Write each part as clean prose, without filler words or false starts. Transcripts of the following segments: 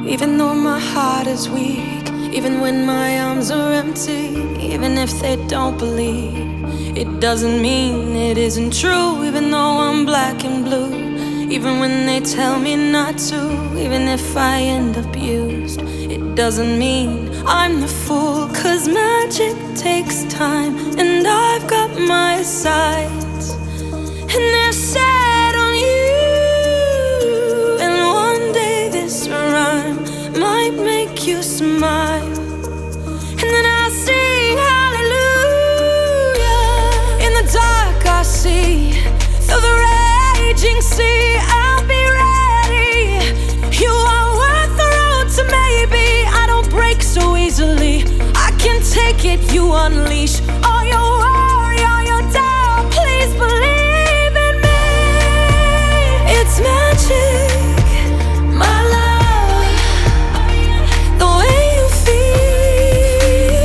Even though my heart is weak, even when my arms are empty, even if they don't believe, it doesn't mean it isn't true. Even though I'm black and blue, even when they tell me not to, even if I end up used, it doesn't mean I'm the fool. 'Cause magic takes time, and I've got my sights, and they're set on you. And one day this rhyme might make you smile, and then I sing hallelujah. In the dark I see through the raging sea. I'll be ready. You are worth the road to maybe. I don't break so easily. I can take it. You unleash all your worry, all your doubt. Please believe in me. It's magic, my love, the way you feel.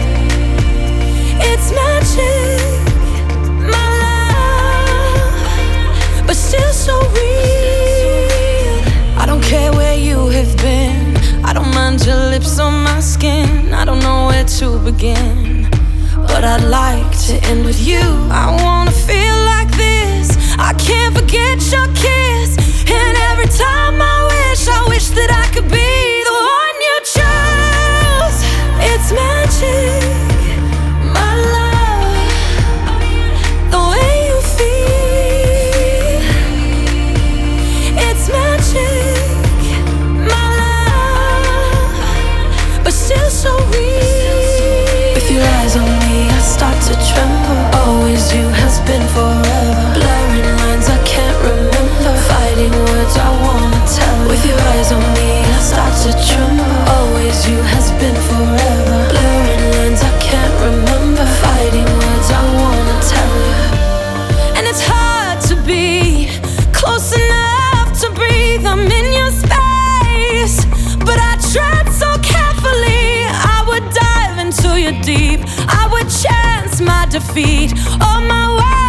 It's magic, my love, but still so real. I don't care where you have been, I don't mind your lips on my skin. I don't know where to begin, but I'd like to end with you. I wanna feel like this, I can't forget your kiss. And every time I wish that I could be the one you chose. It's magic, my love, the way you feel. It's magic, my love, but still so real. With your eyes on me, I start to tremble. Always you has been forever. Blurring lines I can't remember. Fighting words I wanna tell you. With your eyes on me, I start to tremble. Always you has been forever. Blurring lines I can't remember. Fighting words I wanna tell you. And it's hard to be close enough to breathe. I'm in your space, but I tread so carefully. I would dive into your deep, I would chance my defeat on my way.